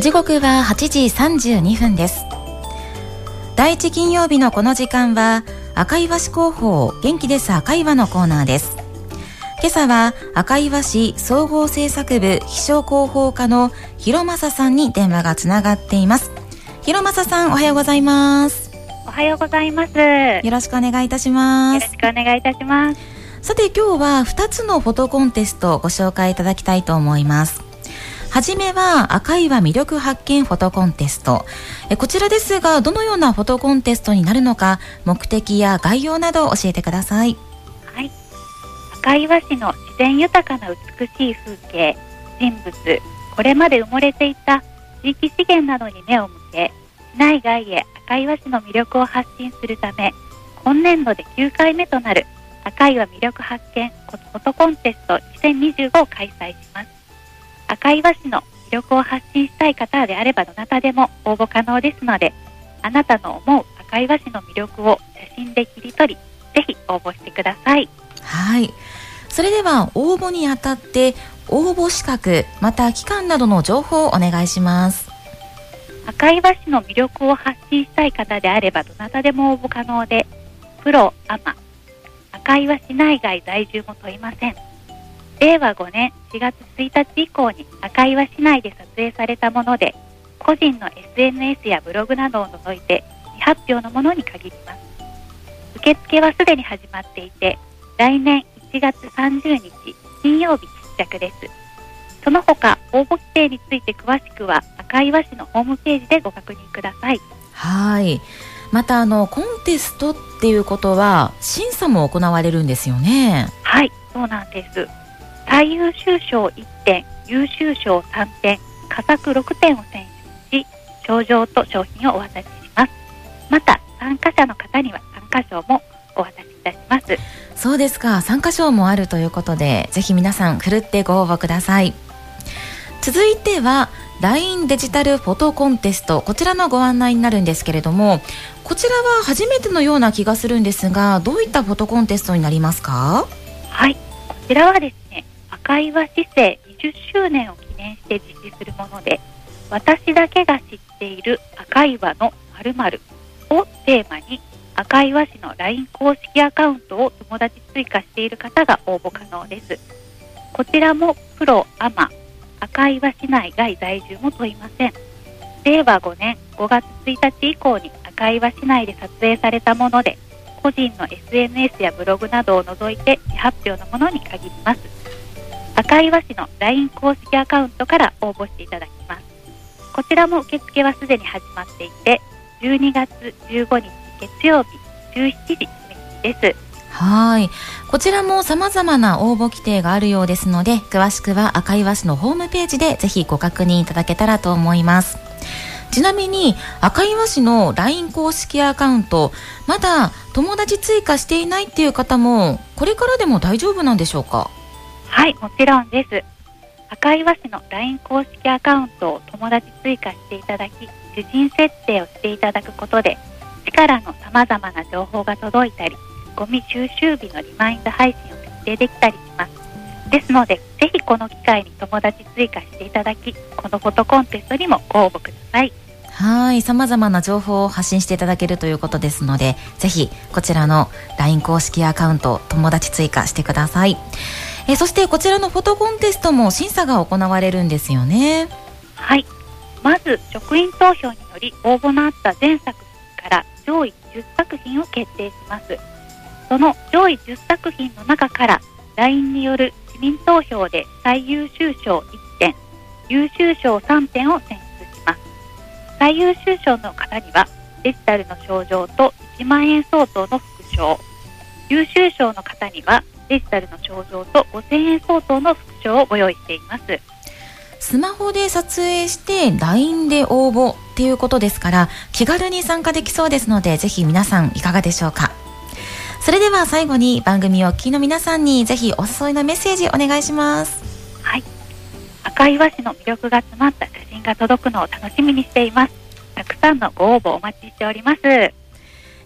時刻は8時32分です。第一金曜日のこの時間は赤岩市広報元気です赤岩のコーナーです。今朝は赤岩市総合政策部秘書広報課の広正さんに電話がつながっています。広正さん、おはようございます。 おはようございます。 よろしくお願いいたします。 よろしくお願いいたします。 さて、今日は2つのフォトコンテストをご紹介いただきたいと思います。はじめは赤岩魅力発見フォトコンテスト。こちらですが、どのようなフォトコンテストになるのか、目的や概要などを教えてください。 はい、赤岩市の自然豊かな美しい風景、人物、これまで埋もれていた地域資源などに目を向け、市内外へ赤岩市の魅力を発信するため、今年度で9回目となる赤岩魅力発見フォトコンテスト2025を開催します。赤岩市の魅力を発信したい方であればどなたでも応募可能ですので、あなたの思う赤岩市の魅力を写真で切り取り、ぜひ応募してください。 はい、それでは応募にあたって応募資格また期間などの情報をお願いします。 赤岩市の魅力を発信したい方であればどなたでも応募可能で、プロ、アマ、赤岩市内外在住も問いません。令和5年4月1日以降に赤岩市内で撮影されたもので、個人の SNS やブログなどを除いて未発表のものに限ります。受付はすでに始まっていて、来年1月30日金曜日必着です。その他応募規定について詳しくは赤岩市のホームページでご確認ください。 はい、またコンテストっていうことは審査も行われるんですよね。 はい、そうなんです。最優秀賞1点、優秀賞3点、佳作6点を選出し、賞状と賞品をお渡しします。また参加者の方には参加賞もお渡しいたします。 そうですか、参加賞もあるということで、ぜひ皆さんふるってご応募ください。続いては LINE デジタルフォトコンテスト、こちらのご案内になるんですけれども、こちらは初めてのような気がするんですが、どういったフォトコンテストになりますか？ はい、こちらはですね、赤岩市政20周年を記念して実施するもので、私だけが知っている赤岩の〇〇をテーマに、赤岩市の LINE 公式アカウントを友達追加している方が応募可能です。こちらもプロ、アマ、赤岩市内外在住も問いません。令和5年5月1日以降に赤岩市内で撮影されたもので、個人の SNS やブログなどを除いて未発表のものに限ります。赤岩市の LINE 公式アカウントから応募していただきます。こちらも受付はすでに始まっていて、12月15日月曜日17時締め切りです。 はい、こちらも様々な応募規定があるようですので、詳しくは赤岩市のホームページでぜひご確認いただけたらと思います。ちなみに赤岩市の LINE 公式アカウント、まだ友達追加していないっていう方もこれからでも大丈夫なんでしょうか？ はい、もちろんです。赤岩市の LINE 公式アカウントを友達追加していただき、受信設定をしていただくことで、市からの様々な情報が届いたり、ゴミ収集日のリマインド配信を設定できたりします。ですので、ぜひこの機会に友達追加していただき、このフォトコンテストにもご応募ください。 はい、様々な情報を発信していただけるということですので、ぜひこちらの LINE 公式アカウント友達追加してください。そしてこちらのフォトコンテストも審査が行われるんですよね。 はい、まず職員投票により応募のあった全作品から上位10作品を決定します。その上位10作品の中から LINE による市民投票で最優秀賞1点、優秀賞3点を選出します。最優秀賞の方にはデジタルの賞状と1万円相当の副賞、優秀賞の方にはデジタルの賞状と5000円相当の副賞をご用意しています。 スマホで撮影して LINE で応募っていうことですから、気軽に参加できそうですので、ぜひ皆さんいかがでしょうか？それでは最後に番組をお聞きの皆さんにぜひお誘いのメッセージお願いします。 はい、赤岩市の魅力が詰まった写真が届くのを楽しみにしています。たくさんのご応募お待ちしております。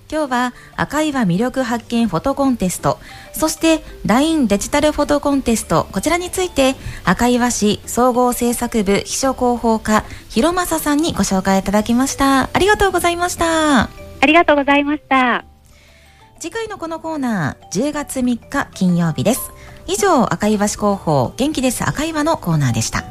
今日は赤岩魅力発見フォトコンテスト、そして LINE デジタルフォトコンテスト、こちらについて赤岩市総合政策部秘書広報課広正さんにご紹介いただきました。ありがとうございました。 ありがとうございました。 次回のこのコーナー10月3日金曜日です。以上、赤岩市広報元気です赤岩のコーナーでした。